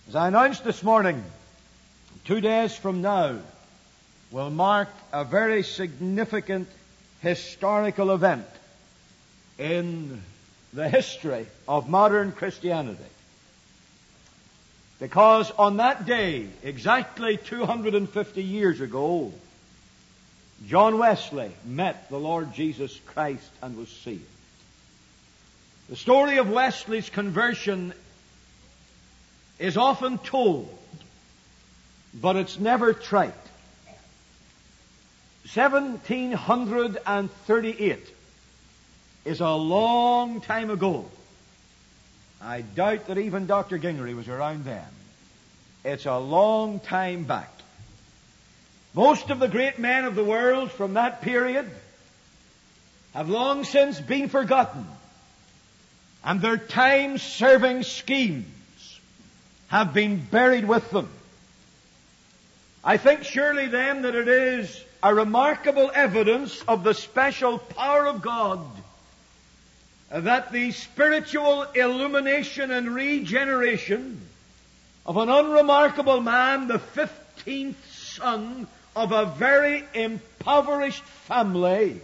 As I announced this morning, 2 days from now will mark a very significant historical event in the history of modern Christianity. Because on that day, exactly 250 years ago, John Wesley met the Lord Jesus Christ and was saved. The story of Wesley's conversion is often told, but it's never trite. 1738 is a long time ago. I doubt that even Dr. Gingrey was around then. It's a long time back. Most of the great men of the world from that period have long since been forgotten, and their time-serving schemes have been buried with them. I think surely then that it is a remarkable evidence of the special power of God that the spiritual illumination and regeneration of an unremarkable man, the 15th son of a very impoverished family,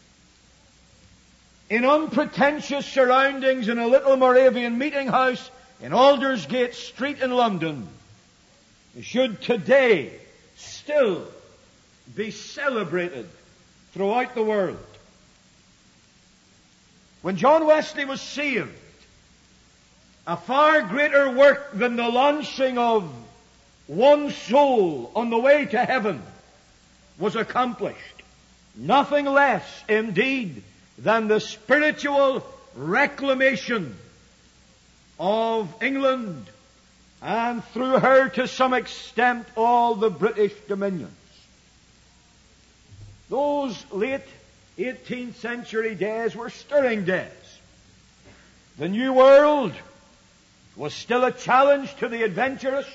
in unpretentious surroundings in a little Moravian meeting house in Aldersgate Street in London, should today still be celebrated throughout the world. When John Wesley was saved, a far greater work than the launching of one soul on the way to heaven was accomplished. Nothing less, indeed, than the spiritual reclamation of England, and through her, to some extent, all the British dominions. Those late 18th century days were stirring days. The New World was still a challenge to the adventurous.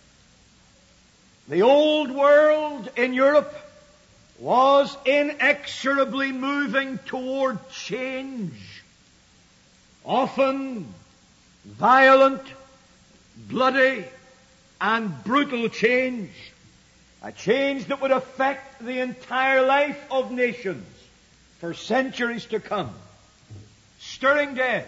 The Old World in Europe was inexorably moving toward change. Often violent, bloody, and brutal change. A change that would affect the entire life of nations for centuries to come. Stirring days.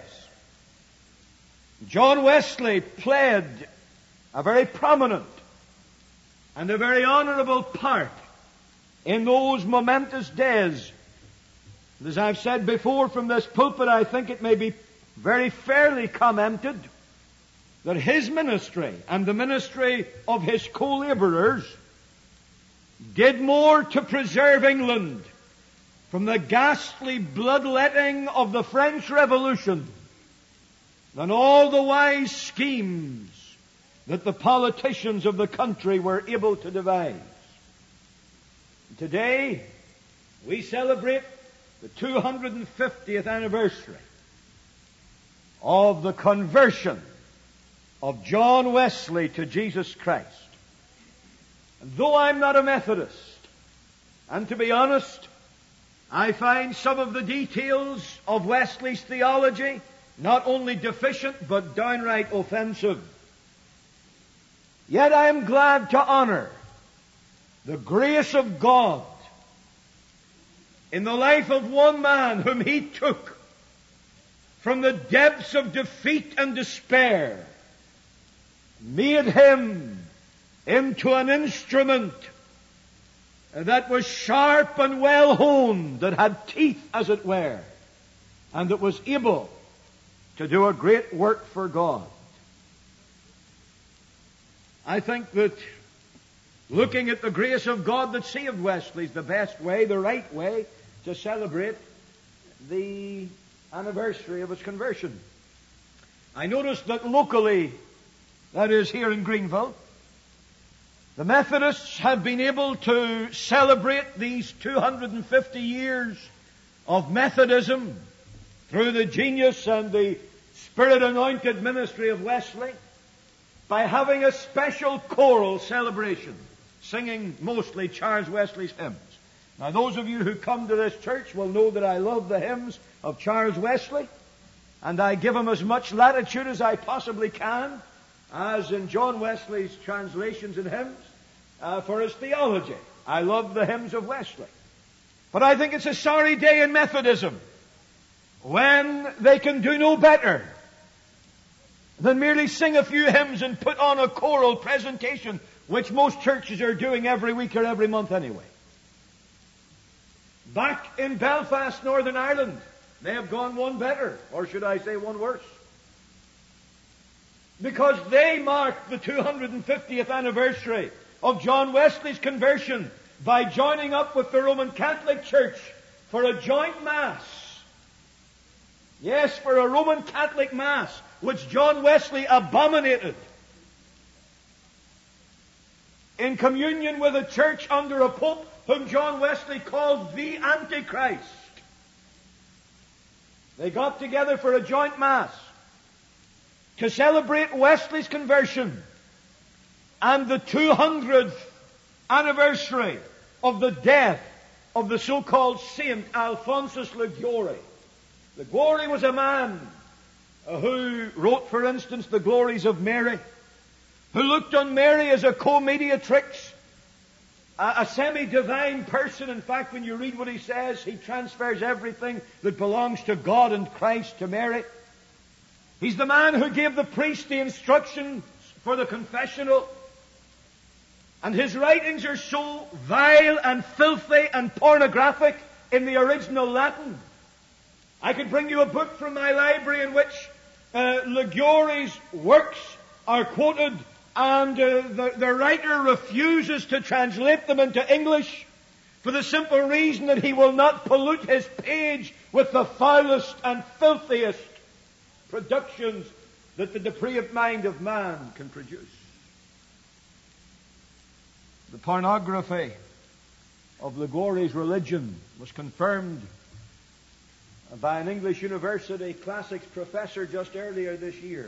John Wesley played a very prominent and a very honourable part in those momentous days. And as I've said before from this pulpit, I think it may be very fairly commented that his ministry and the ministry of his co-labourers did more to preserve England from the ghastly bloodletting of the French Revolution than all the wise schemes that the politicians of the country were able to devise. Today, we celebrate the 250th anniversary of the conversion of John Wesley to Jesus Christ. And though I'm not a Methodist, and to be honest, I find some of the details of Wesley's theology not only deficient, but downright offensive, yet I am glad to honor the grace of God in the life of one man whom He took from the depths of defeat and despair, made him into an instrument that was sharp and well honed, that had teeth, as it were, and that was able to do a great work for God. I think that looking at the grace of God that saved Wesley is the best way, the right way, to celebrate the anniversary of his conversion. I noticed that locally, that is here in Greenville, the Methodists have been able to celebrate these 250 years of Methodism through the genius and the Spirit-anointed ministry of Wesley by having a special choral celebration, singing mostly Charles Wesley's hymns. Now, those of you who come to this church will know that I love the hymns of Charles Wesley, and I give him as much latitude as I possibly can. as in John Wesley's translations and hymns, for his theology. I love the hymns of Wesley. But I think it's a sorry day in Methodism when they can do no better than merely sing a few hymns and put on a choral presentation, which most churches are doing every week or every month anyway. Back in Belfast, Northern Ireland, they have gone one better, or should I say one worse. Because they marked the 250th anniversary of John Wesley's conversion by joining up with the Roman Catholic Church for a joint Mass. Yes, for a Roman Catholic Mass, which John Wesley abominated. In communion with a church under a Pope whom John Wesley called the Antichrist. They got together for a joint Mass to celebrate Wesley's conversion and the 200th anniversary of the death of the so-called Saint Alphonsus Liguori. Liguori was a man who wrote, for instance, the Glories of Mary, who looked on Mary as a co-mediatrix, a semi-divine person. In fact, when you read what he says, he transfers everything that belongs to God and Christ to Mary. He's the man who gave the priest the instructions for the confessional. And his writings are so vile and filthy and pornographic in the original Latin. I could bring you a book from my library in which Liguori's works are quoted, and the writer refuses to translate them into English for the simple reason that he will not pollute his page with the foulest and filthiest productions that the depraved mind of man can produce. The pornography of Liguori's religion was confirmed by an English university classics professor just earlier this year.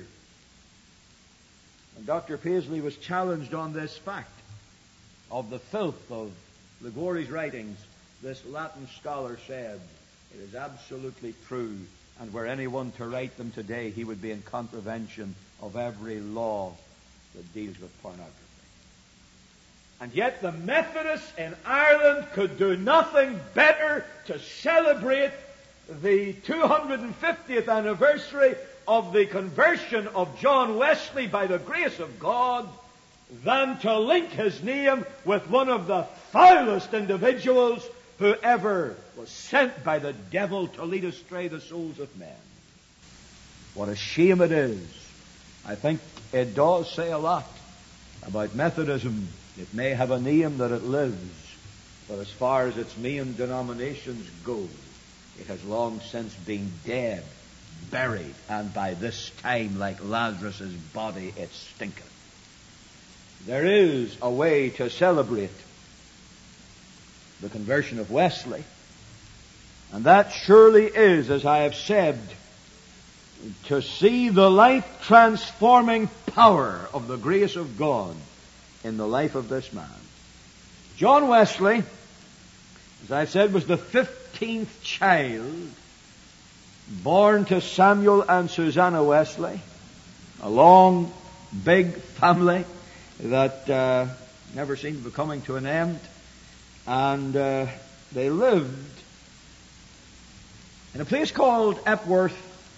And Dr. Paisley was challenged on this fact of the filth of Liguori's writings. This Latin scholar said, it is absolutely true, and were anyone to write them today, he would be in contravention of every law that deals with pornography. And yet the Methodists in Ireland could do nothing better to celebrate the 250th anniversary of the conversion of John Wesley by the grace of God than to link his name with one of the foulest individuals who ever was sent by the devil to lead astray the souls of men. What a shame it is. I think it does say a lot about Methodism. It may have a name that it lives, but as far as its main denominations go, it has long since been dead, buried, and by this time, like Lazarus' body, it stinketh. There is a way to celebrate the conversion of Wesley, and that surely is, as I have said, to see the life-transforming power of the grace of God in the life of this man. John Wesley, as I said, was the 15th child born to Samuel and Susanna Wesley, a long, big family that never seemed to be coming to an end. And they lived in a place called Epworth.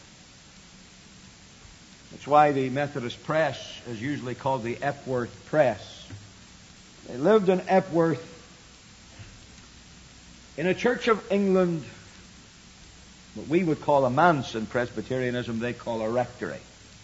That's why the Methodist press is usually called the Epworth Press. They lived in Epworth in a Church of England, what we would call a manse in Presbyterianism, they call a rectory.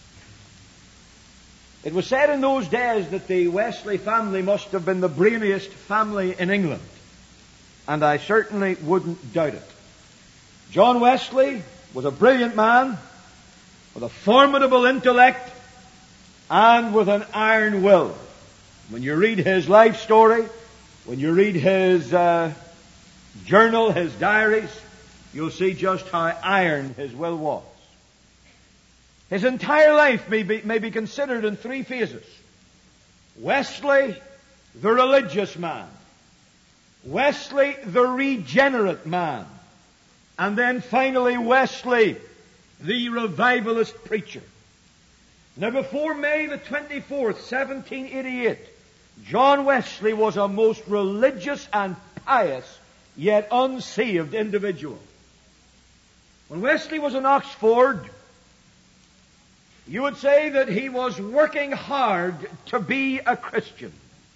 It was said in those days that the Wesley family must have been the brainiest family in England, and I certainly wouldn't doubt it. John Wesley was a brilliant man with a formidable intellect and with an iron will. When you read his life story, when you read his journal, his diaries, you'll see just how iron his will was. His entire life may be considered in three phases. Wesley, the religious man. Wesley, the regenerate man. And then finally Wesley, the revivalist preacher. Now, before May the 24th, 1788, John Wesley was a most religious and pious, yet unsaved individual. When Wesley was in Oxford, you would say that he was working hard to be a Christian.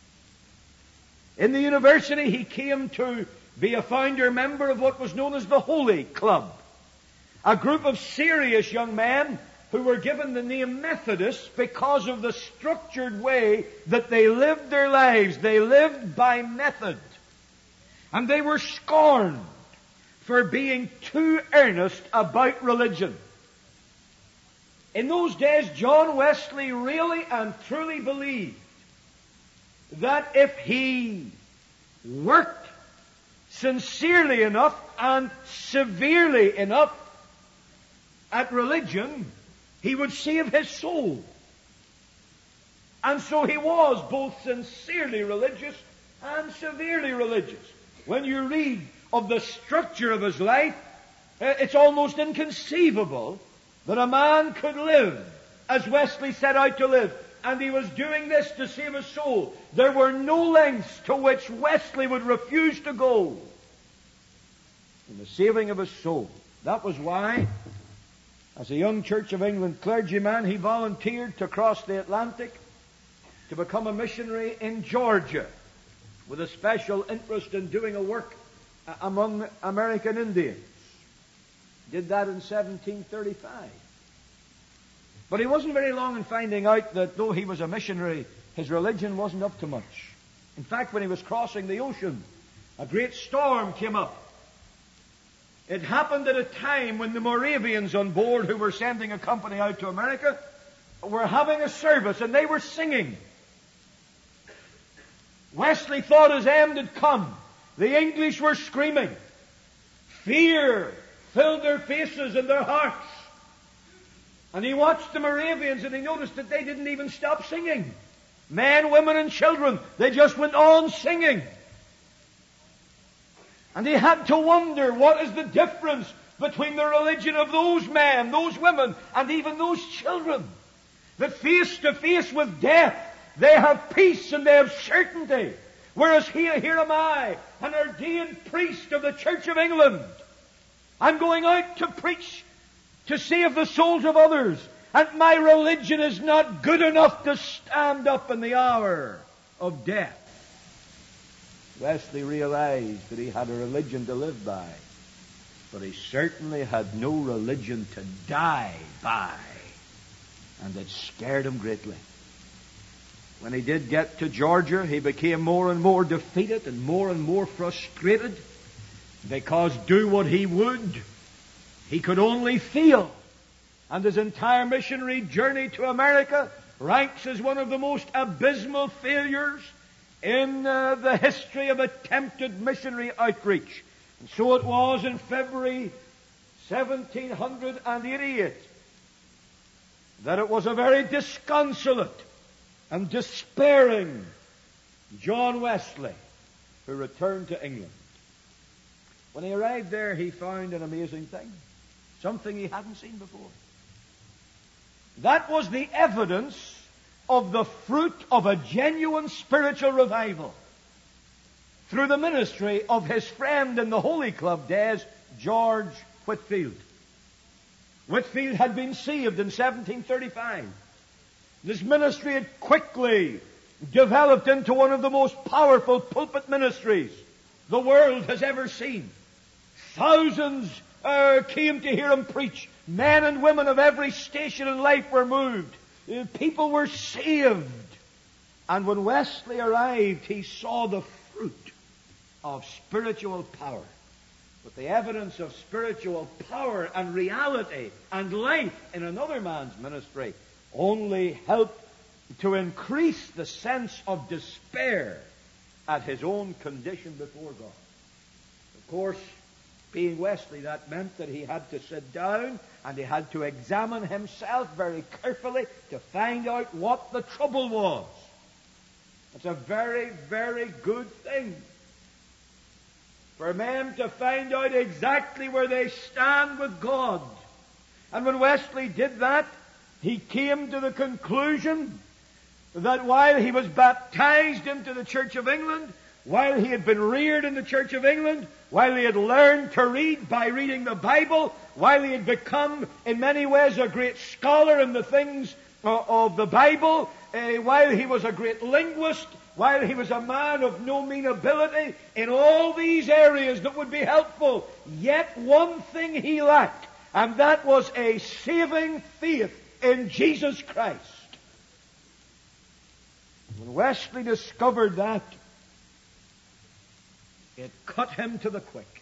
In the university, he came to be a founder member of what was known as the Holy Club, a group of serious young men who were given the name Methodists because of the structured way that they lived their lives. They lived by method. And they were scorned for being too earnest about religion. In those days, John Wesley really and truly believed that if he worked sincerely enough and severely enough at religion, he would save his soul. And so he was both sincerely religious and severely religious. When you read of the structure of his life, it's almost inconceivable that a man could live as Wesley set out to live. And he was doing this to save his soul. There were no lengths to which Wesley would refuse to go in the saving of his soul. That was why, as a young Church of England clergyman, he volunteered to cross the Atlantic to become a missionary in Georgia, with a special interest in doing a work among American Indians. Did that in 1735. But he wasn't very long in finding out that though he was a missionary, his religion wasn't up to much. In fact, when he was crossing the ocean, a great storm came up. It happened at a time when the Moravians on board, who were sending a company out to America, were having a service and they were singing. Wesley thought his end had come. The English were screaming. Fear filled their faces and their hearts. And he watched the Moravians and he noticed that they didn't even stop singing. Men, women, and children, they just went on singing. And he had to wonder, what is the difference between the religion of those men, those women, and even those children? That face to face with death, they have peace and they have certainty. Whereas here am I, an ordained priest of the Church of England. I'm going out to preach, to save the souls of others. And my religion is not good enough to stand up in the hour of death. Wesley realized that he had a religion to live by, but he certainly had no religion to die by. And it scared him greatly. When he did get to Georgia, he became more and more defeated and more frustrated, because do what he would, he could only fail. And his entire missionary journey to America ranks as one of the most abysmal failures in the history of attempted missionary outreach. And so it was in February 1788 that it was a very disconsolate and despairing John Wesley who returned to England. When he arrived there, he found an amazing thing, something he hadn't seen before. That was the evidence of the fruit of a genuine spiritual revival through the ministry of his friend in the Holy Club days, George Whitefield. Whitefield had been saved in 1735. This ministry had quickly developed into one of the most powerful pulpit ministries the world has ever seen. Thousands came to hear him preach. Men and women of every station in life were moved. People were saved. And when Wesley arrived, he saw the fruit of spiritual power. But the evidence of spiritual power and reality and life in another man's ministry only helped to increase the sense of despair at his own condition before God. Of course, being Wesley, that meant that he had to sit down and he had to examine himself very carefully to find out what the trouble was. It's a very, very good thing for men to find out exactly where they stand with God. And when Wesley did that, he came to the conclusion that while he was baptized into the Church of England, while he had been reared in the Church of England, while he had learned to read by reading the Bible, while he had become in many ways a great scholar in the things of the Bible, while he was a great linguist, while he was a man of no mean ability in all these areas that would be helpful, yet one thing he lacked, and that was a saving faith in Jesus Christ. When Wesley discovered that, it cut him to the quick.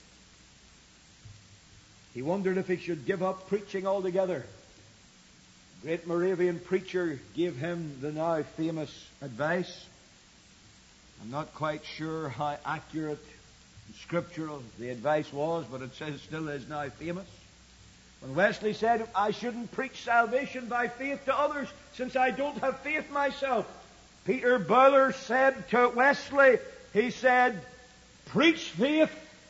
He wondered if he should give up preaching altogether. The great Moravian preacher gave him the now famous advice. I'm not quite sure how accurate and scriptural the advice was, but it still is now famous. When Wesley said, I shouldn't preach salvation by faith to others since I don't have faith myself, Peter Böhler said to Wesley, he said, preach faith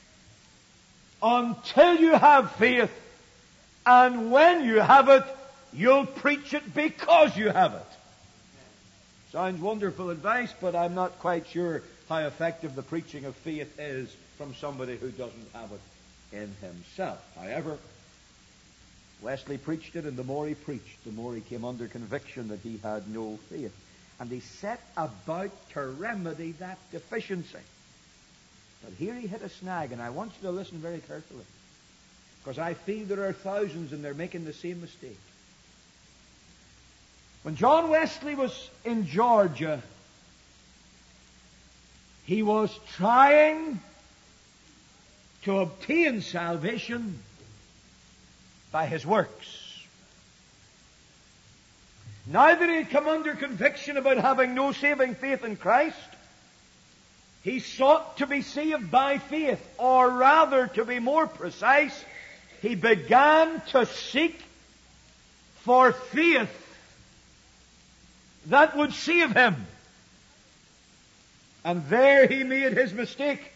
until you have faith, and when you have it, you'll preach it because you have it. Sounds wonderful advice, but I'm not quite sure how effective the preaching of faith is from somebody who doesn't have it in himself. However, Wesley preached it, and the more he preached, the more he came under conviction that he had no faith. And he set about to remedy that deficiency. But here he hit a snag, and I want you to listen very carefully, because I feel there are thousands and they're making the same mistake. When John Wesley was in Georgia, he was trying to obtain salvation by his works. Now that he had come under conviction about having no saving faith in Christ, he sought to be saved by faith, or rather, to be more precise, he began to seek for faith that would save him. And there he made his mistake.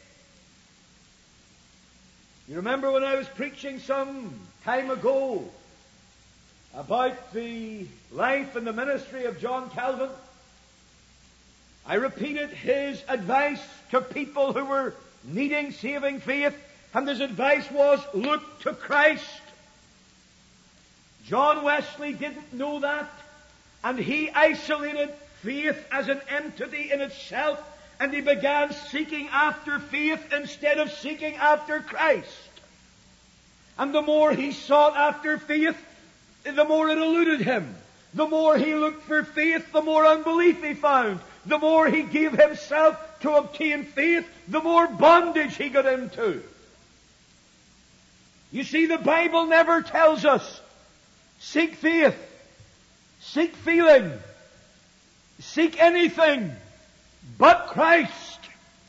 You remember when I was preaching some time ago about the life and the ministry of John Calvin? I repeated his advice to people who were needing saving faith, and his advice was, look to Christ. John Wesley didn't know that, and he isolated faith as an entity in itself, and he began seeking after faith instead of seeking after Christ. And the more he sought after faith, the more it eluded him. The more he looked for faith, the more unbelief he found. The more he gave himself to obtain faith, the more bondage he got into. You see, the Bible never tells us, seek faith, seek feeling, seek anything but Christ.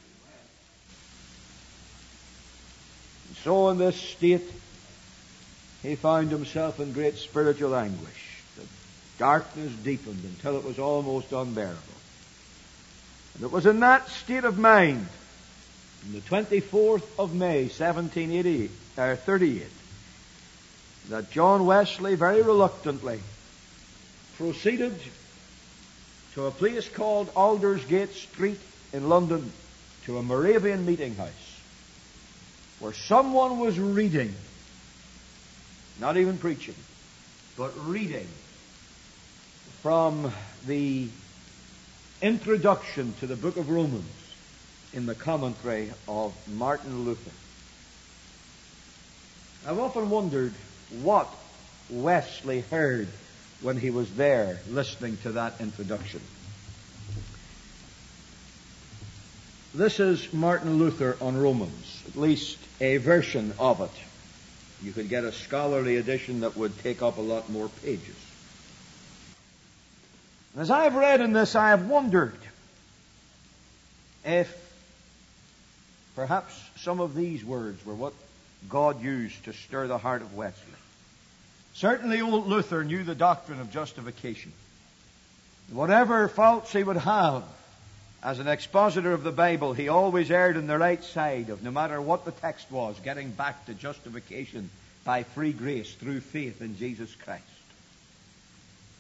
And so in this state, he found himself in great spiritual anguish. The darkness deepened until it was almost unbearable. And it was in that state of mind, on the 24th of May, 1738, that John Wesley very reluctantly proceeded to a place called Aldersgate Street in London, to a Moravian meeting house, where someone was reading, not even preaching, but reading from the introduction to the book of Romans in the commentary of Martin Luther. I've often wondered what Wesley heard when he was there listening to that introduction. This is Martin Luther on Romans, at least a version of it. You could get a scholarly edition that would take up a lot more pages. As I have read in this, I have wondered if perhaps some of these words were what God used to stir the heart of Wesley. Certainly old Luther knew the doctrine of justification. Whatever faults he would have as an expositor of the Bible, he always erred on the right side of, no matter what the text was, getting back to justification by free grace through faith in Jesus Christ.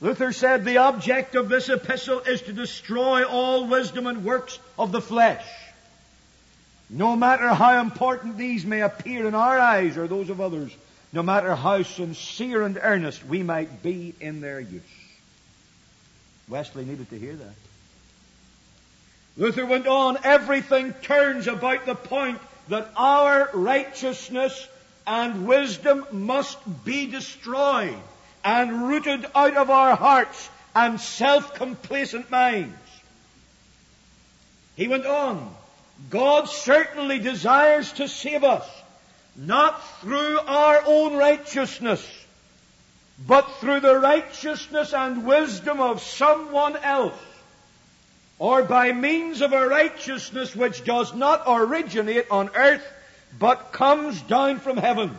Luther said the object of this epistle is to destroy all wisdom and works of the flesh. No matter how important these may appear in our eyes or those of others, no matter how sincere and earnest we might be in their use. Wesley needed to hear that. Luther went on, everything turns about the point that our righteousness and wisdom must be destroyed and rooted out of our hearts and self-complacent minds. He went on, God certainly desires to save us, not through our own righteousness, but through the righteousness and wisdom of someone else, or by means of a righteousness which does not originate on earth, but comes down from heaven.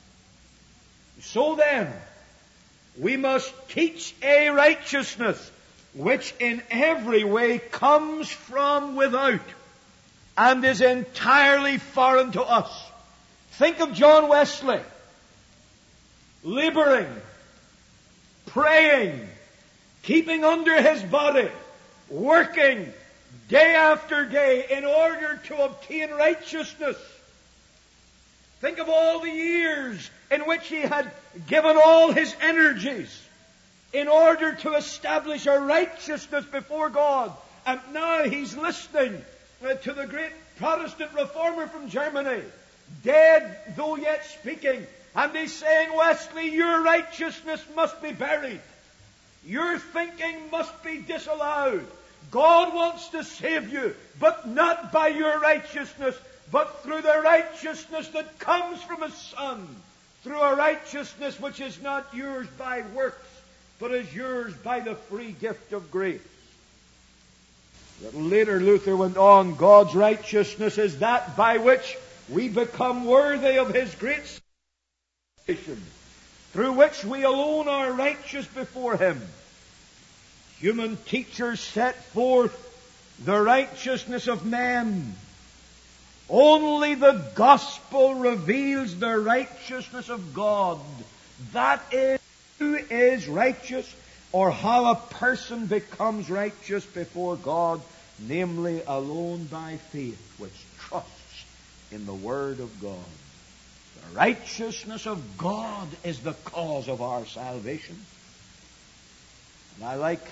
So then, we must teach a righteousness which in every way comes from without and is entirely foreign to us. Think of John Wesley, laboring, praying, keeping under his body, working day after day in order to obtain righteousness. Think of all the years in which he had given all his energies in order to establish a righteousness before God. And now he's listening to the great Protestant reformer from Germany, dead though yet speaking. And he's saying, Wesley, your righteousness must be buried. Your thinking must be disallowed. God wants to save you, but not by your righteousness, but through the righteousness that comes from His Son, through a righteousness which is not yours by works, but is yours by the free gift of grace. But later Luther went on, God's righteousness is that by which we become worthy of His great salvation, through which we alone are righteous before Him. Human teachers set forth the righteousness of men. Only the gospel reveals the righteousness of God. That is, who is righteous, or how a person becomes righteous before God, namely alone by faith, which trusts in the Word of God. The righteousness of God is the cause of our salvation. And I like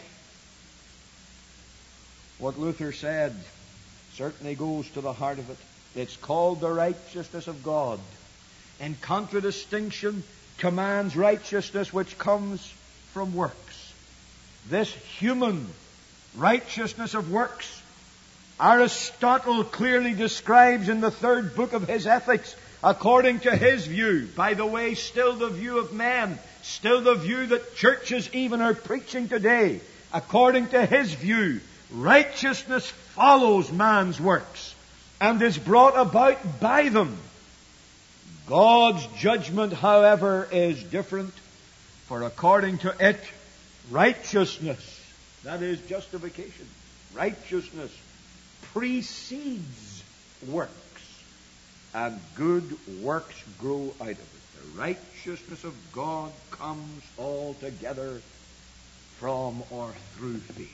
what Luther said. Certainly goes to the heart of it. It's called the righteousness of God, in contradistinction to man's righteousness which comes from works. This human righteousness of works, Aristotle clearly describes in the 3rd book of his Ethics, according to his view. By the way, still the view of men, still the view that churches even are preaching today. According to his view, righteousness follows man's works and is brought about by them. God's judgment, however, is different, for according to it, righteousness, that is justification, righteousness precedes works, and good works grow out of it. The righteousness of God comes altogether from or through faith.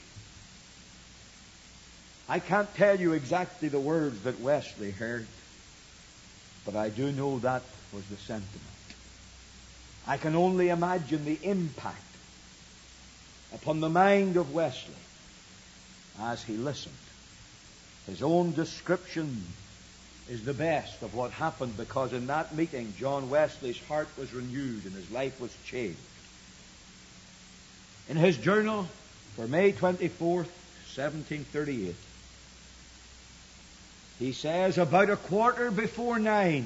I can't tell you exactly the words that Wesley heard, but I do know that was the sentiment. I can only imagine the impact upon the mind of Wesley as he listened. His own description is the best of what happened, because in that meeting John Wesley's heart was renewed and his life was changed. In his journal for May 24th, 1738, he says, about 9:15,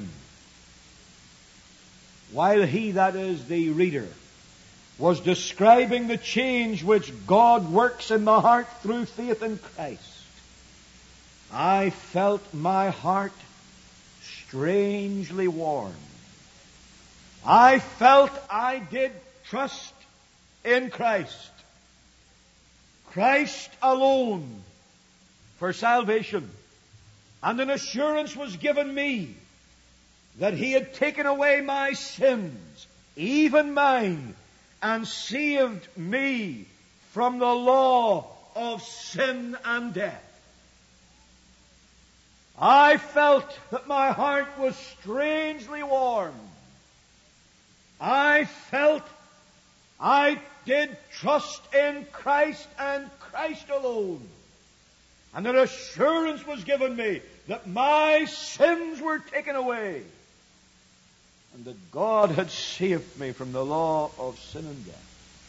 while he, that is the reader, was describing the change which God works in the heart through faith in Christ, I felt my heart strangely warm. I felt I did trust in Christ. Christ alone for salvation. And an assurance was given me that He had taken away my sins, even mine, and saved me from the law of sin and death. I felt that my heart was strangely warm. I felt I did trust in Christ and Christ alone. And an assurance was given me that my sins were taken away, and that God had saved me from the law of sin and death.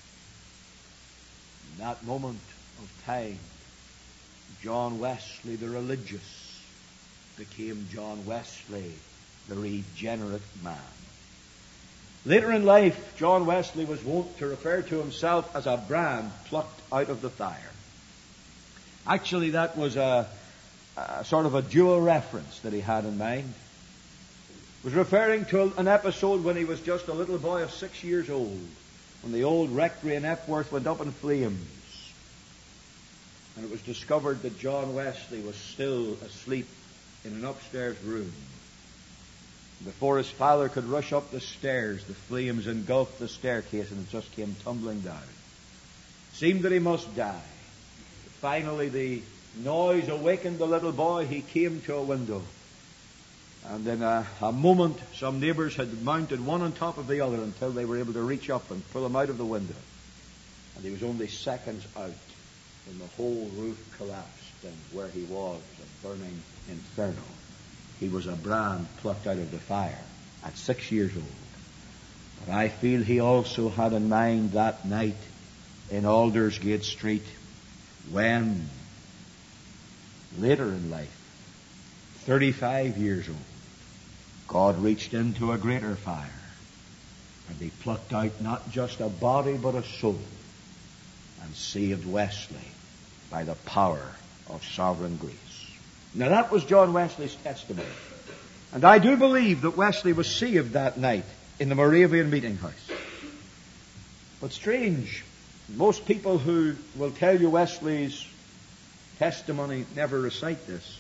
In that moment of time, John Wesley the religious became John Wesley the regenerate man. Later in life, John Wesley was wont to refer to himself as a brand plucked out of the fire. Actually, that was a sort of a dual reference that he had in mind. He was referring to an episode when he was just a little boy of 6 years old, when the old rectory in Epworth went up in flames. And it was discovered that John Wesley was still asleep in an upstairs room. Before his father could rush up the stairs, the flames engulfed the staircase and it just came tumbling down. It seemed that he must die. Finally, the noise awakened the little boy. He came to a window. And in a moment, some neighbors had mounted one on top of the other until they were able to reach up and pull him out of the window. And he was only seconds out when the whole roof collapsed, and where he was, a burning inferno. He was a brand plucked out of the fire at 6 years old. But I feel he also had in mind that night in Aldersgate Street, when, later in life, 35 years old, God reached into a greater fire, and he plucked out not just a body but a soul, and saved Wesley by the power of sovereign grace. Now that was John Wesley's testimony. And I do believe that Wesley was saved that night in the Moravian meeting house. But strange, most people who will tell you Wesley's testimony never recite this.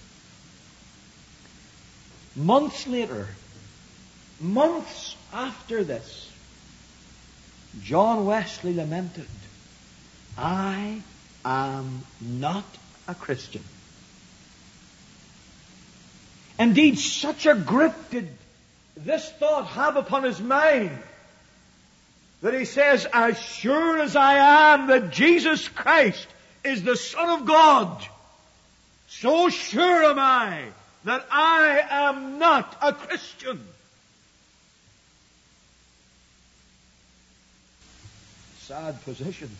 Months later, months after this, John Wesley lamented, "I am not a Christian." Indeed, such a grip did this thought have upon his mind that he says, "As sure as I am that Jesus Christ is the Son of God, so sure am I that I am not a Christian." Sad position.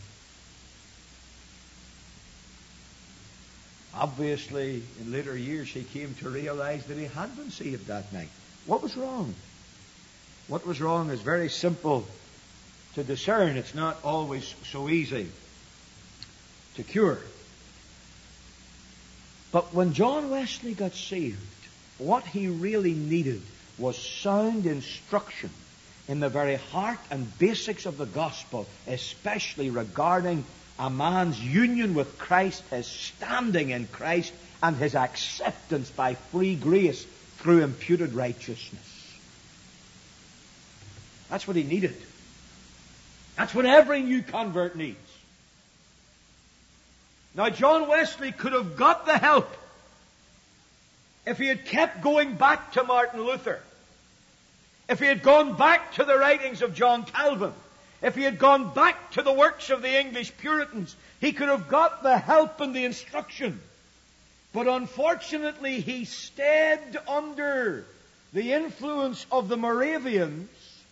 Obviously, in later years, he came to realize that he had been saved that night. What was wrong? What was wrong is very simple to discern. It's not always so easy to cure. But when John Wesley got saved, what he really needed was sound instruction in the very heart and basics of the gospel, especially regarding a man's union with Christ, his standing in Christ, and his acceptance by free grace through imputed righteousness. That's what he needed. That's what every new convert needs. Now, John Wesley could have got the help if he had kept going back to Martin Luther, if he had gone back to the writings of John Calvin, if he had gone back to the works of the English Puritans. He could have got the help and the instruction. But unfortunately, he stayed under the influence of the Moravians.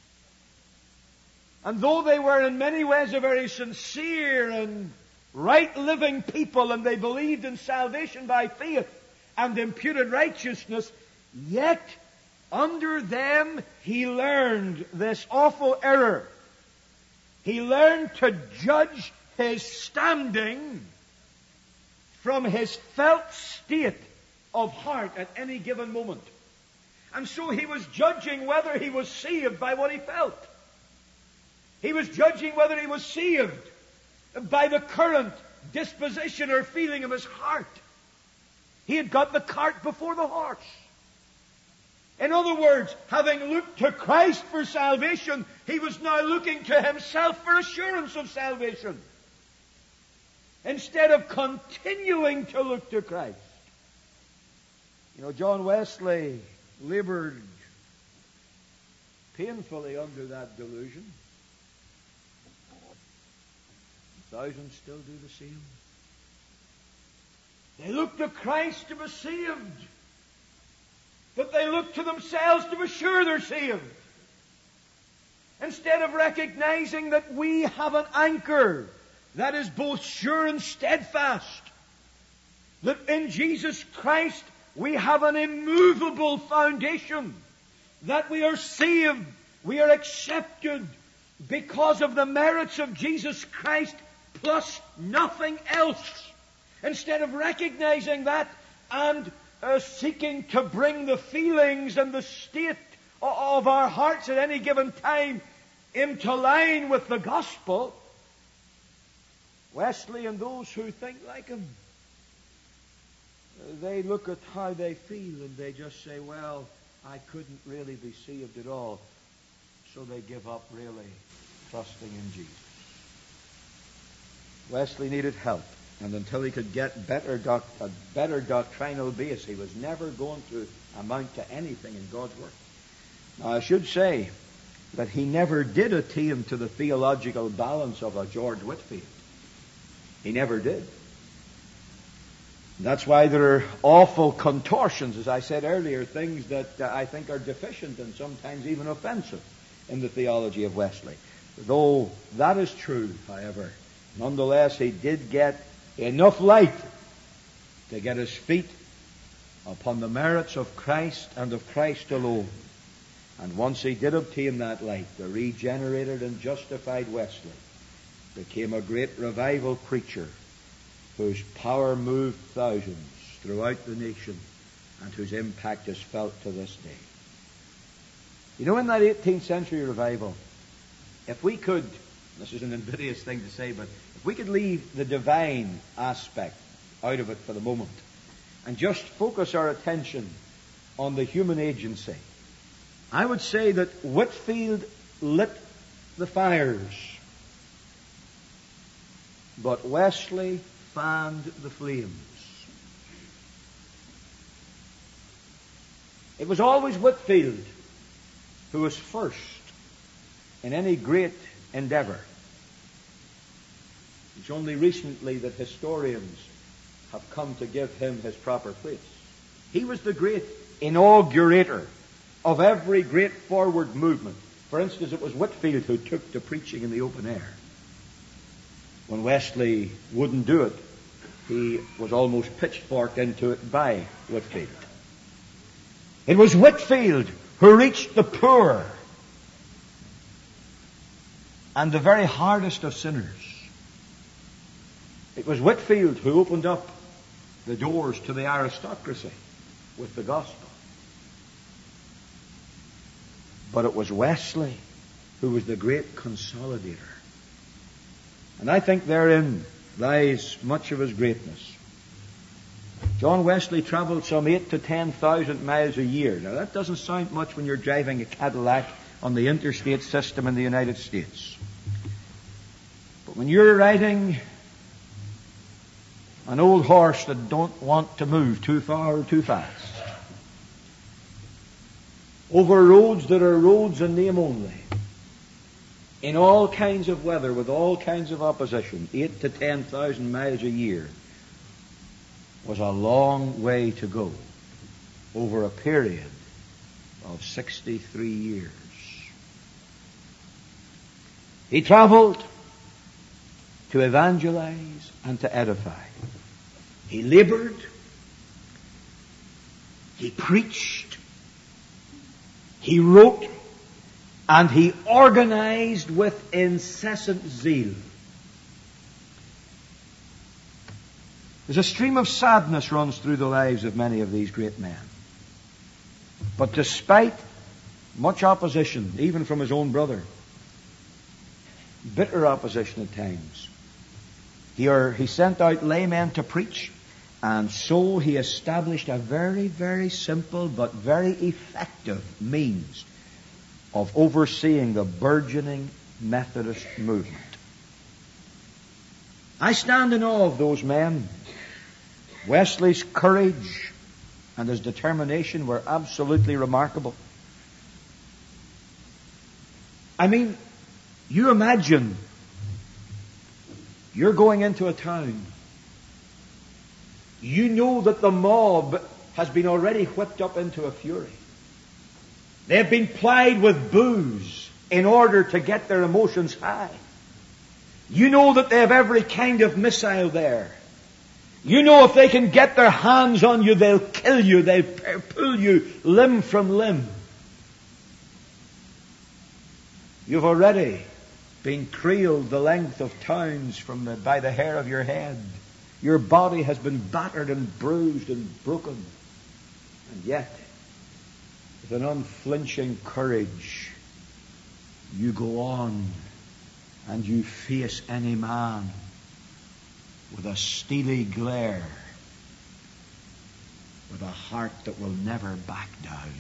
And though they were in many ways a very sincere and right living people, and they believed in salvation by faith and imputed righteousness, yet under them he learned this awful error. He learned to judge his standing from his felt state of heart at any given moment. And so he was judging whether he was saved by what he felt. He was judging whether he was saved by the current disposition or feeling of his heart. He had got the cart before the horse. In other words, having looked to Christ for salvation, He was now looking to himself for assurance of salvation, instead of continuing to look to Christ. You know, John Wesley labored painfully under that delusion. Thousands still do the same. They look to Christ to be saved, but they look to themselves to be sure they're saved, instead of recognizing that we have an anchor that is both sure and steadfast, that in Jesus Christ we have an immovable foundation, that we are saved, we are accepted because of the merits of Jesus Christ plus nothing else. Instead of recognizing that and seeking to bring the feelings and the state of our hearts at any given time into line with the gospel, Wesley and those who think like him, they look at how they feel and they just say, well, I couldn't really be saved at all. So they give up really trusting in Jesus. Wesley needed help. And until he could get a better doctrinal base, he was never going to amount to anything in God's Word. Now, I should say that he never did attain to the theological balance of a George Whitefield. He never did. That's why there are awful contortions, as I said earlier, things that I think are deficient and sometimes even offensive in the theology of Wesley. Though that is true, however, nonetheless, he did get enough light to get his feet upon the merits of Christ and of Christ alone. And once he did obtain that light, the regenerated and justified Wesley became a great revival preacher whose power moved thousands throughout the nation and whose impact is felt to this day. You know, in that 18th century revival, if we could, this is an invidious thing to say, but if we could leave the divine aspect out of it for the moment and just focus our attention on the human agency, I would say that Whitefield lit the fires, but Wesley fanned the flames. It was always Whitefield who was first in any great endeavor. It's only recently that historians have come to give him his proper place. He was the great inaugurator of every great forward movement. For instance, it was Whitefield who took to preaching in the open air. When Wesley wouldn't do it, he was almost pitchforked into it by Whitefield. It was Whitefield who reached the poor and the very hardest of sinners. It was Whitefield who opened up the doors to the aristocracy with the gospel. But it was Wesley who was the great consolidator. And I think therein lies much of his greatness. John Wesley traveled some 8,000 to 10,000 miles a year. Now that doesn't sound much when you're driving a Cadillac on the interstate system in the United States. But when you're riding an old horse that don't want to move too far or too fast, over roads that are roads in name only, in all kinds of weather, with all kinds of opposition, 8,000 to 10,000 miles a year was a long way to go over a period of 63 years. He traveled to evangelize and to edify. He labored. He preached. He wrote. And he organized with incessant zeal. There's a stream of sadness runs through the lives of many of these great men. But despite much opposition, even from his own brother, bitter opposition at times, he sent out laymen to preach, and so he established a very, very simple but very effective means of overseeing the burgeoning Methodist movement. I stand in awe of those men. Wesley's courage and his determination were absolutely remarkable. I mean, you imagine you're going into a town. You know that the mob has been already whipped up into a fury. They've been plied with booze in order to get their emotions high. You know that they have every kind of missile there. You know if they can get their hands on you, they'll kill you. They'll pull you limb from limb. You've already been creeled the length of towns by the hair of your head. Your body has been battered and bruised and broken. And yet, with an unflinching courage, you go on and you face any man with a steely glare, with a heart that will never back down.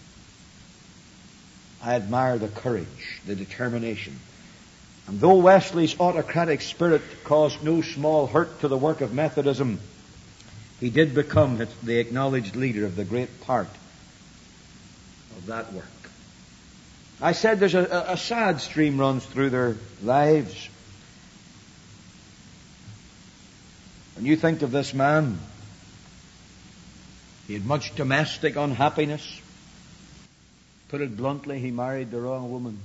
I admire the courage, the determination. And though Wesley's autocratic spirit caused no small hurt to the work of Methodism, he did become the acknowledged leader of the great part of that work. I said there's a sad stream runs through their lives. When you think of this man, he had much domestic unhappiness. Put it bluntly, he married the wrong woman.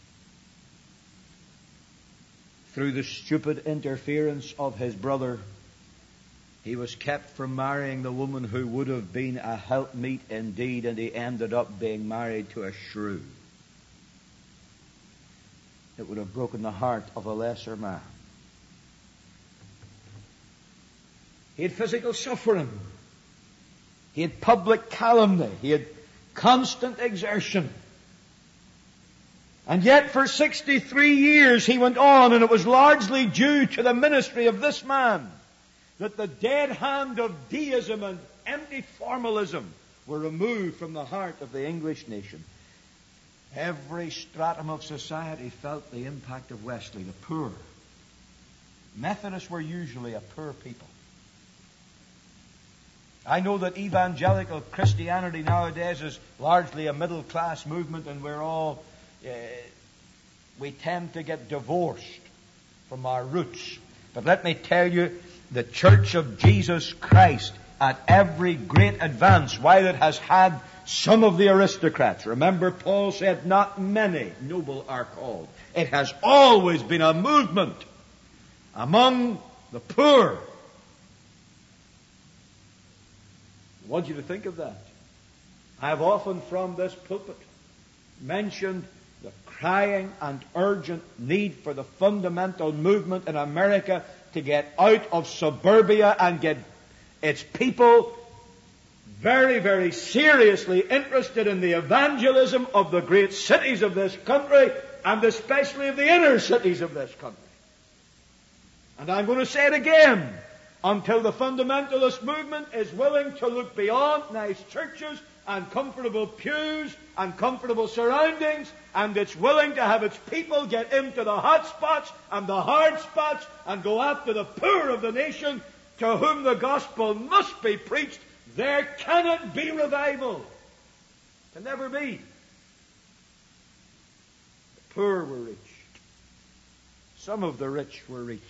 Through the stupid interference of his brother, he was kept from marrying the woman who would have been a helpmeet indeed, and he ended up being married to a shrew. It would have broken the heart of a lesser man. He had physical suffering. He had public calumny. He had constant exertion. And yet for 63 years he went on, and it was largely due to the ministry of this man that the dead hand of deism and empty formalism were removed from the heart of the English nation. Every stratum of society felt the impact of Wesley, the poor. Methodists were usually a poor people. I know that evangelical Christianity nowadays is largely a middle-class movement, and we tend to get divorced from our roots. But let me tell you, the Church of Jesus Christ, at every great advance, while it has had some of the aristocrats, remember Paul said, not many noble are called. It has always been a movement among the poor. I want you to think of that. I have often from this pulpit mentioned the crying and urgent need for the fundamental movement in America to get out of suburbia and get its people very, very seriously interested in the evangelism of the great cities of this country, and especially of the inner cities of this country. And I'm going to say it again. Until the fundamentalist movement is willing to look beyond nice churches and comfortable pews and comfortable surroundings, and it's willing to have its people get into the hot spots and the hard spots and go after the poor of the nation to whom the gospel must be preached, there cannot be revival. Can never be. The poor were reached. Some of the rich were reached.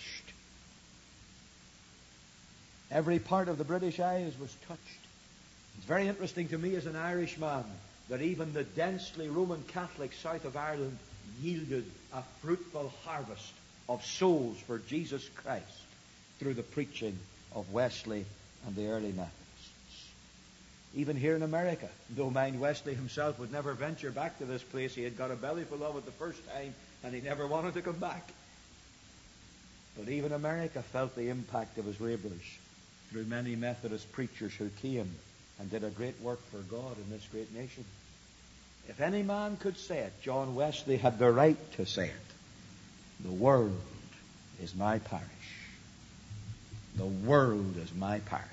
Every part of the British Isles was touched. It's very interesting to me as an Irishman that even the densely Roman Catholic south of Ireland yielded a fruitful harvest of souls for Jesus Christ through the preaching of Wesley and the early Methodists. Even here in America, though mind Wesley himself would never venture back to this place, he had got a belly full of it the first time and he never wanted to come back. But even America felt the impact of his labors through many Methodist preachers who came and did a great work for God in this great nation. If any man could say it, John Wesley had the right to say it. The world is my parish. The world is my parish.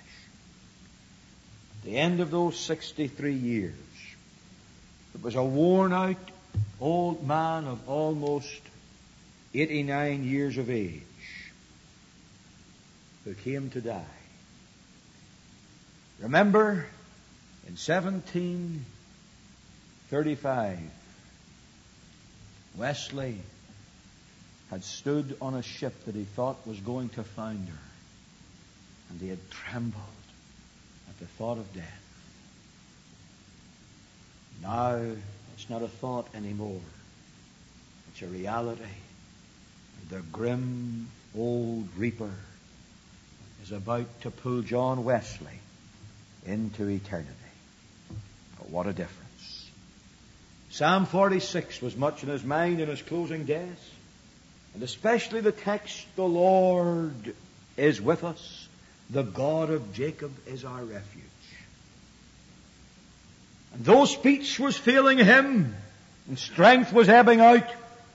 At the end of those 63 years, it was a worn-out, old man of almost 89 years of age, who came to die. Remember, in 1735, Wesley had stood on a ship that he thought was going to founder, and he had trembled at the thought of death. Now, it's not a thought anymore. It's a reality. And the grim old reaper is about to pull John Wesley into eternity. But what a difference. Psalm 46 was much in his mind in his closing days, and especially the text, "The Lord is with us. The God of Jacob is our refuge." And though speech was failing him and strength was ebbing out,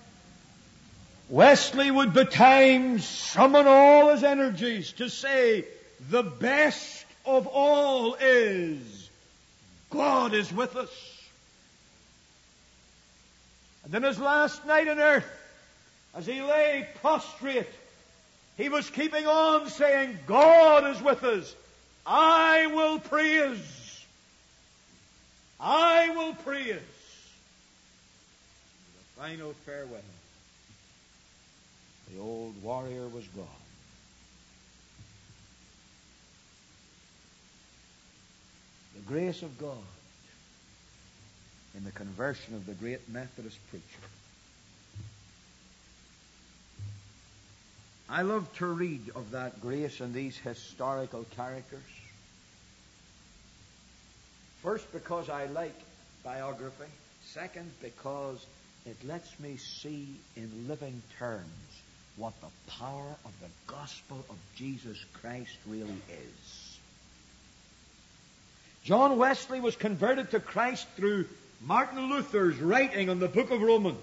Wesley would betimes summon all his energies to say, the best of all is, God is with us. And in his last night on earth, as he lay prostrate, he was keeping on saying, God is with us. I will praise. I will praise. The final farewell. The old warrior was gone. The grace of God in the conversion of the great Methodist preacher. I love to read of that grace in these historical characters. First, because I like biography. Second, because it lets me see in living terms what the power of the gospel of Jesus Christ really is. John Wesley was converted to Christ through Martin Luther's writing on the book of Romans.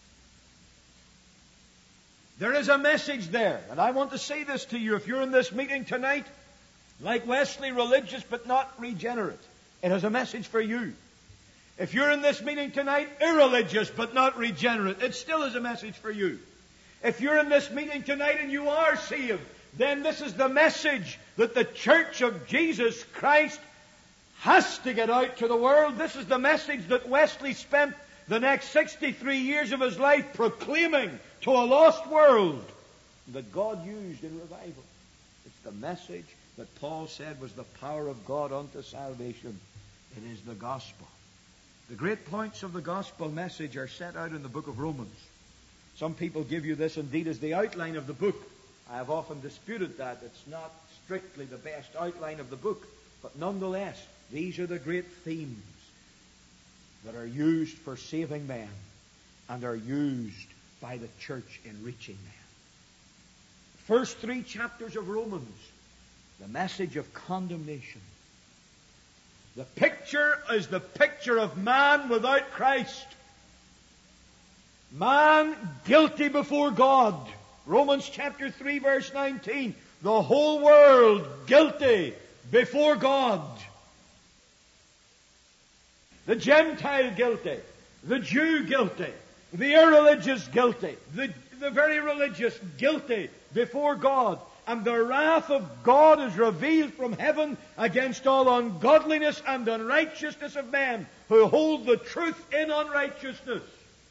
There is a message there, and I want to say this to you. If you're in this meeting tonight, like Wesley, religious but not regenerate, it has a message for you. If you're in this meeting tonight, irreligious but not regenerate, it still is a message for you. If you're in this meeting tonight and you are saved, then this is the message that the Church of Jesus Christ has to get out to the world. This is the message that Wesley spent the next 63 years of his life proclaiming to a lost world, that God used in revival. It's the message that Paul said was the power of God unto salvation. It is the gospel. The great points of the gospel message are set out in the book of Romans. Some people give you this indeed as the outline of the book. I have often disputed that. It's not strictly the best outline of the book, but nonetheless, these are the great themes that are used for saving men and are used by the church in reaching men. First 3 chapters of Romans, the message of condemnation. The picture is the picture of man without Christ. Man guilty before God. Romans chapter 3 verse 19. The whole world guilty before God. The Gentile guilty. The Jew guilty. The irreligious guilty. The very religious guilty before God. And the wrath of God is revealed from heaven against all ungodliness and unrighteousness of men who hold the truth in unrighteousness.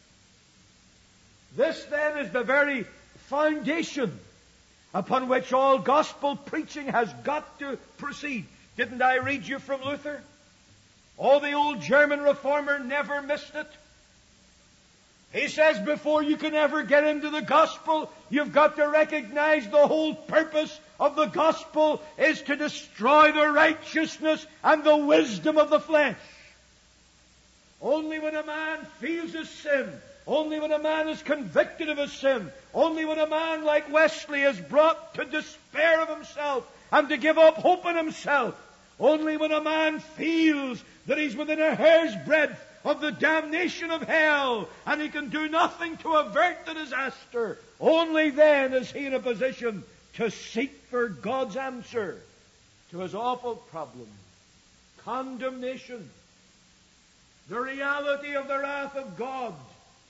This then is the very foundation upon which all gospel preaching has got to proceed. Didn't I read you from Luther? Oh, the old German reformer never missed it. He says before you can ever get into the gospel, you've got to recognize the whole purpose of the gospel is to destroy the righteousness and the wisdom of the flesh. Only when a man feels his sin, only when a man is convicted of his sin, only when a man like Wesley is brought to despair of himself and to give up hope in himself, only when a man feels that he's within a hair's breadth of the damnation of hell, and he can do nothing to avert the disaster, only then is he in a position to seek for God's answer to his awful problem. Condemnation. The reality of the wrath of God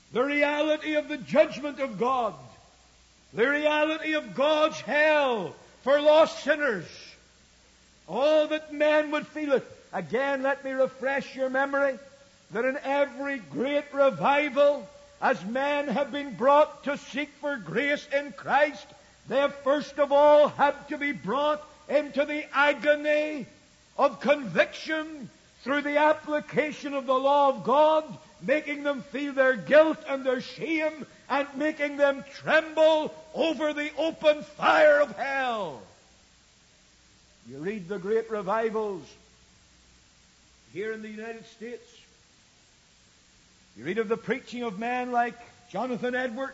the reality of the judgment of God, the reality of God's hell for lost sinners. Oh, that men would feel it. Again, let me refresh your memory that in every great revival, as men have been brought to seek for grace in Christ, they have first of all had to be brought into the agony of conviction through the application of the law of God, making them feel their guilt and their shame, and making them tremble over the open fire of hell. You read the great revivals here in the United States. You read of the preaching of men like Jonathan Edwards.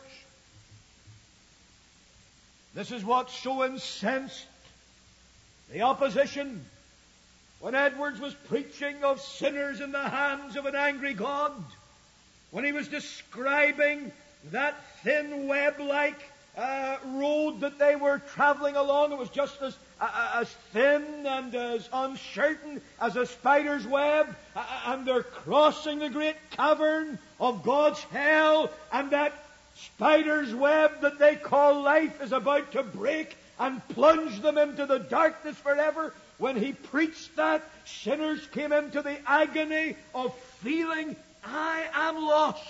This is what so incensed the opposition when Edwards was preaching of sinners in the hands of an angry God, when he was describing that thin web-like road that they were traveling along. It was just as thin and as uncertain as a spider's web, and they're crossing the great cavern of God's hell, and that spider's web that they call life is about to break and plunge them into the darkness forever. When he preached that, sinners came into the agony of feeling, I am lost.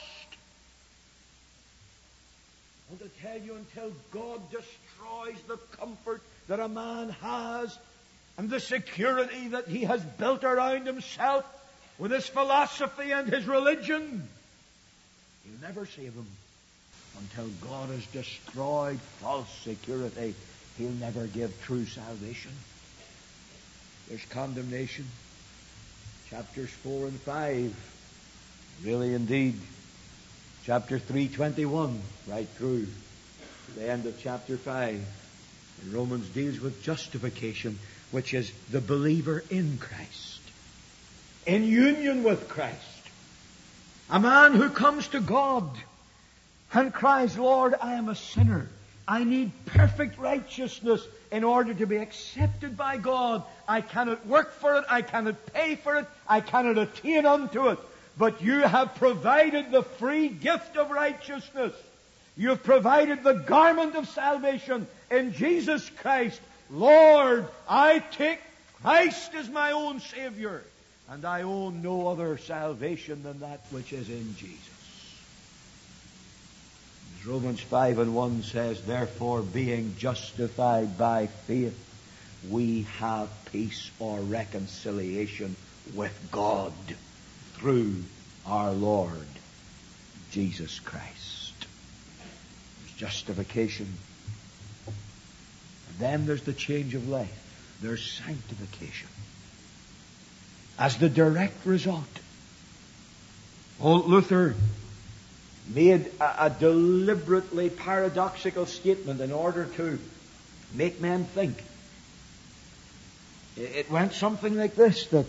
I want to tell you, until God destroys the comfort that a man has and the security that he has built around himself with his philosophy and his religion, he'll never save him. Until God has destroyed false security, he'll never give true salvation. There's condemnation. Chapters 4 and 5. Really indeed. Chapter 3:21, right through to the end of chapter 5. And Romans deals with justification, which is the believer in Christ, in union with Christ. A man who comes to God and cries, Lord, I am a sinner. I need perfect righteousness in order to be accepted by God. I cannot work for it. I cannot pay for it. I cannot attain unto it. But you have provided the free gift of righteousness. You have provided the garment of salvation in Jesus Christ. Lord, I take Christ as my own Savior, and I own no other salvation than that which is in Jesus. As Romans 5 and 1 says, therefore, being justified by faith, we have peace or reconciliation with God through our Lord Jesus Christ. There's justification. And then there's the change of life. There's sanctification. As the direct result. Old Luther made a deliberately paradoxical statement in order to make men think. It went something like this, that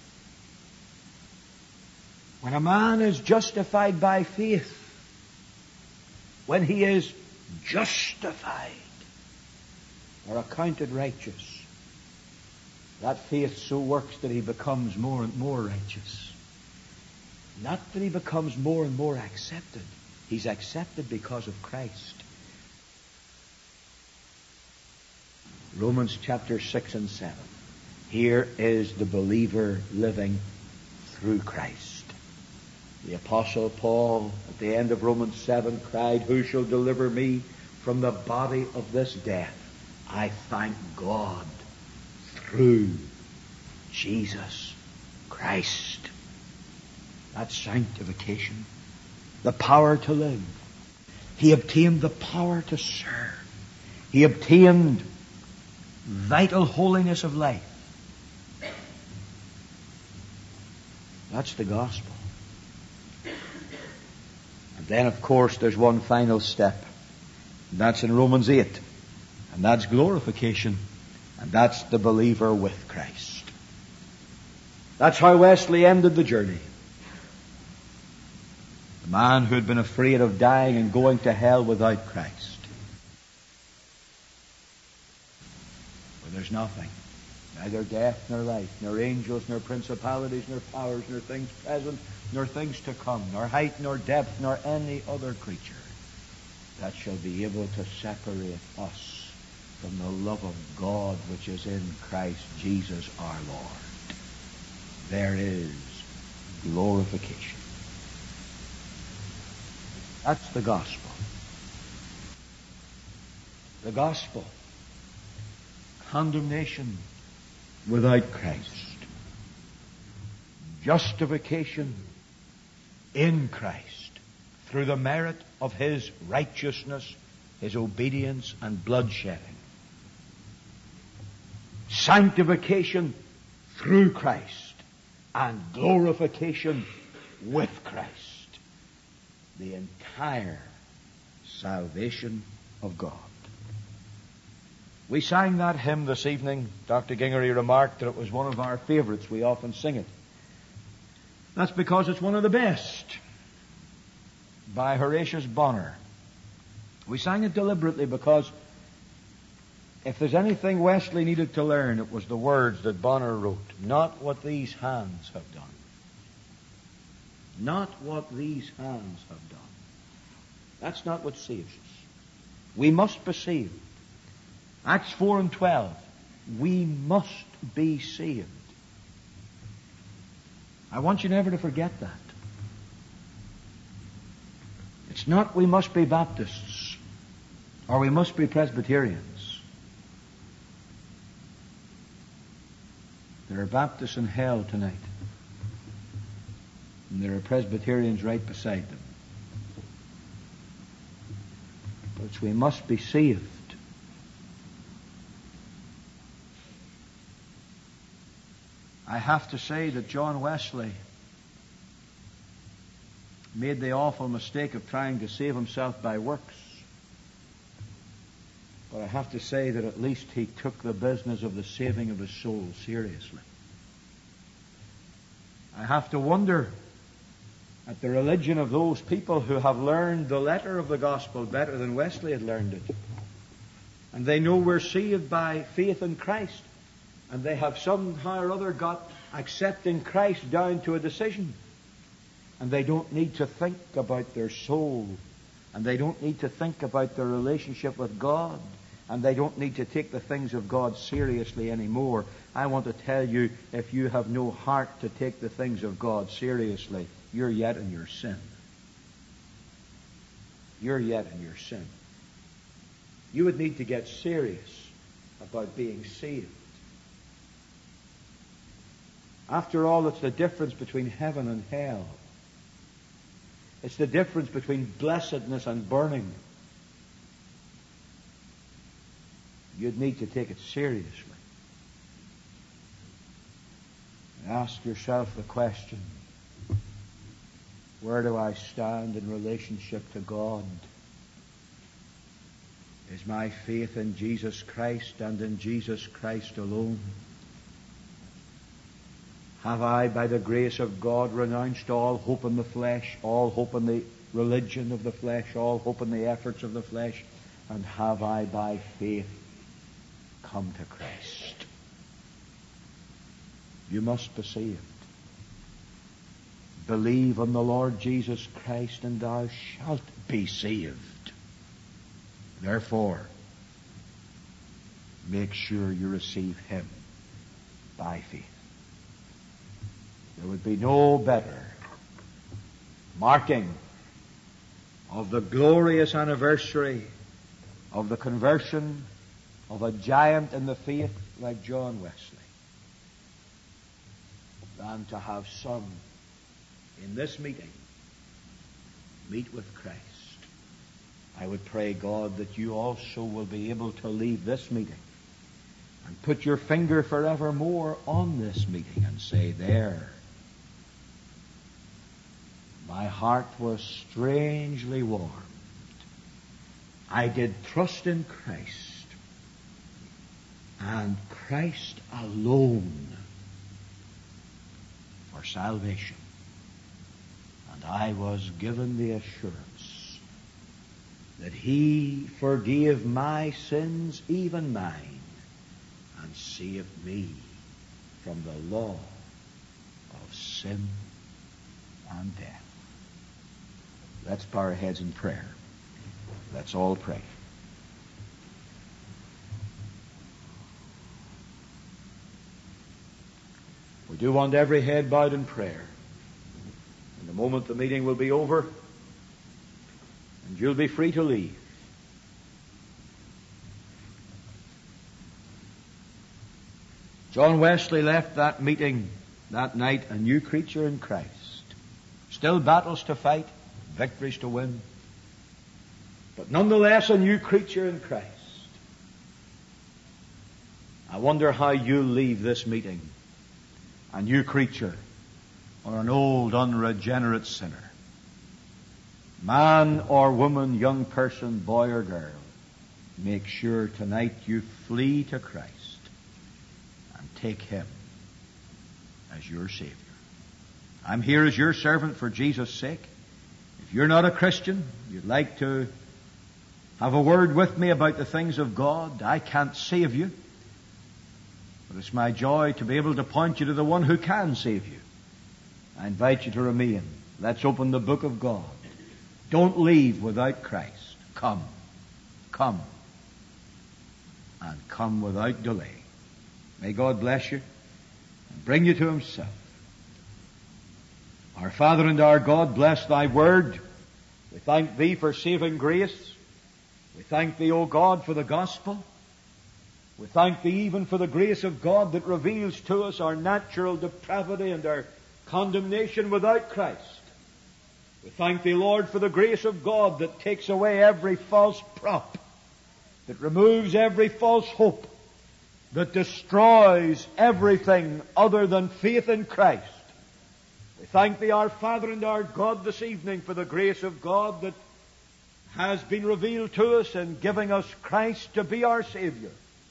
when a man is justified by faith, when he is justified or accounted righteous, that faith so works that he becomes more and more righteous. Not that he becomes more and more accepted. He's accepted because of Christ. Romans chapter 6 and 7. Here is the believer living through Christ. The Apostle Paul, at the end of Romans 7, cried, who shall deliver me from the body of this death? I thank God through Jesus Christ. That's sanctification. The power to live. He obtained the power to serve. He obtained vital holiness of life. That's the gospel. And then, of course, there's one final step. And that's in Romans 8. And that's glorification. And that's the believer with Christ. That's how Wesley ended the journey. The man who had been afraid of dying and going to hell without Christ. Where there's nothing. Neither death nor life, nor angels, nor principalities, nor powers, nor things present, nor things to come, nor height, nor depth, nor any other creature that shall be able to separate us from the love of God which is in Christ Jesus our Lord. There is glorification. That's the gospel. The gospel. Condemnation without Christ. Justification in Christ through the merit of His righteousness, His obedience and bloodshedding. Sanctification through Christ and glorification with Christ. The entire salvation of God. We sang that hymn this evening. Dr. Gingery remarked that it was one of our favorites. We often sing it. That's because it's one of the best. By Horatius Bonar. We sang it deliberately because if there's anything Wesley needed to learn, it was the words that Bonar wrote. Not what these hands have done. Not what these hands have done. That's not what saves us. We must be saved. Acts 4 and 12. We must be saved. I want you never to forget that. It's not we must be Baptists or we must be Presbyterians. There are Baptists in hell tonight. And there are Presbyterians right beside them. But it's we must be saved. I have to say that John Wesley made the awful mistake of trying to save himself by works. But I have to say that at least he took the business of the saving of his soul seriously. I have to wonder at the religion of those people who have learned the letter of the gospel better than Wesley had learned it. And they know we're saved by faith in Christ. And they have somehow or other got accepting Christ down to a decision. And they don't need to think about their soul. And they don't need to think about their relationship with God. And they don't need to take the things of God seriously anymore. I want to tell you, if you have no heart to take the things of God seriously, you're yet in your sin. You're yet in your sin. You would need to get serious about being saved. After all, it's the difference between heaven and hell. It's the difference between blessedness and burning. You'd need to take it seriously. Ask yourself the question, where do I stand in relationship to God? Is my faith in Jesus Christ and in Jesus Christ alone? Have I, by the grace of God, renounced all hope in the flesh, all hope in the religion of the flesh, all hope in the efforts of the flesh? And have I, by faith, come to Christ? You must be saved. Believe on the Lord Jesus Christ and thou shalt be saved. Therefore, make sure you receive Him by faith. There would be no better marking of the glorious anniversary of the conversion of a giant in the faith like John Wesley than to have sung in this meeting, Meet with Christ. I would pray, God, that you also will be able to leave this meeting and put your finger forevermore on this meeting and say, there, my heart was strangely warmed. I did trust in Christ, and Christ alone for salvation. And I was given the assurance that He forgave my sins, even mine, and and save me from the law of sin and death. Let's bow our heads in prayer. Let's all pray. We do want every head bowed in prayer. In a moment the meeting will be over and you'll be free to leave. John Wesley left that meeting that night a new creature in Christ. Still battles to fight, victories to win, but nonetheless a new creature in Christ. I wonder how you'll leave this meeting, a new creature or an old unregenerate sinner. Man or woman, young person, boy or girl, make sure tonight you flee to Christ and take Him as your Savior. I'm here as your servant for Jesus' sake. If you're not a Christian, you'd like to have a word with me about the things of God, I can't save you. But it's my joy to be able to point you to the one who can save you. I invite you to remain. Let's open the book of God. Don't leave without Christ. Come. Come. And come without delay. May God bless you and bring you to Himself. Our Father and our God, bless Thy word. We thank Thee for saving grace. We thank Thee, O God, for the gospel. We thank Thee even for the grace of God that reveals to us our natural depravity and our condemnation without Christ. We thank Thee, Lord, for the grace of God that takes away every false prop, that removes every false hope, that destroys everything other than faith in Christ. We thank Thee, our Father and our God, this evening for the grace of God that has been revealed to us in giving us Christ to be our Savior.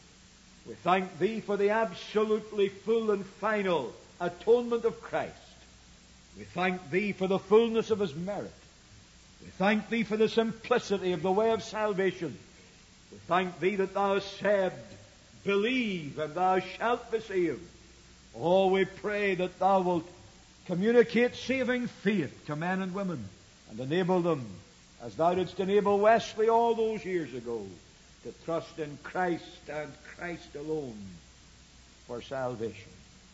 We thank Thee for the absolutely full and final atonement of Christ. We thank Thee for the fullness of His merit. We thank Thee for the simplicity of the way of salvation. We thank Thee that Thou hast said, believe and thou shalt be saved. Oh, we pray that Thou wilt communicate saving faith to men and women and enable them, as Thou didst enable Wesley all those years ago, to trust in Christ and Christ alone for salvation.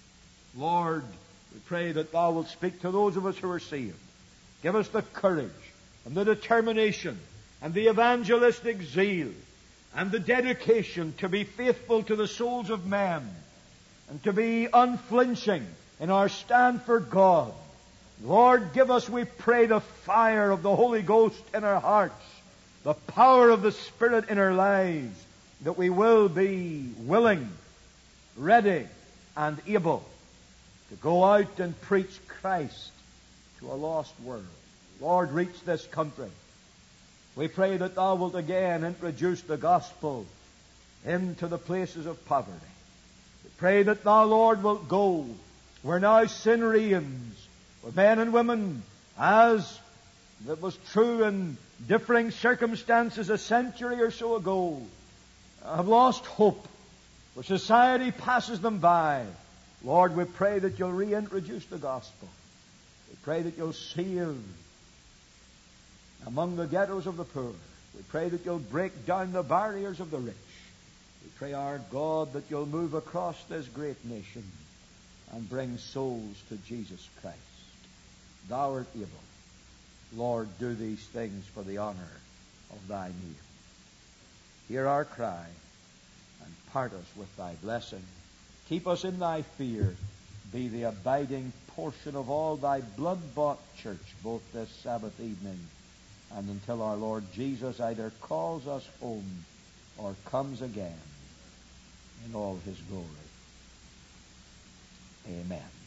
Lord, we pray that Thou wilt speak to those of us who are saved. Give us the courage and the determination and the evangelistic zeal and the dedication to be faithful to the souls of men and to be unflinching in our stand for God. Lord, give us, we pray, the fire of the Holy Ghost in our hearts, the power of the Spirit in our lives, that we will be willing, ready, and able to go out and preach Christ to a lost world. Lord, reach this country. We pray that Thou wilt again introduce the gospel into the places of poverty. We pray that Thou, Lord, wilt go where now sin reigns, where men and women, as that was true in differing circumstances a century or so ago, have lost hope, where society passes them by. Lord, we pray that You'll reintroduce the gospel. We pray that You'll save among the ghettos of the poor. We pray that You'll break down the barriers of the rich. We pray, our God, that You'll move across this great nation and bring souls to Jesus Christ. Thou art able. Lord, do these things for the honor of Thy name. Hear our cry and part us with Thy blessing. Keep us in Thy fear. Be the abiding portion of all Thy blood-bought church, both this Sabbath evening and until our Lord Jesus either calls us home or comes again in all His glory. Amen.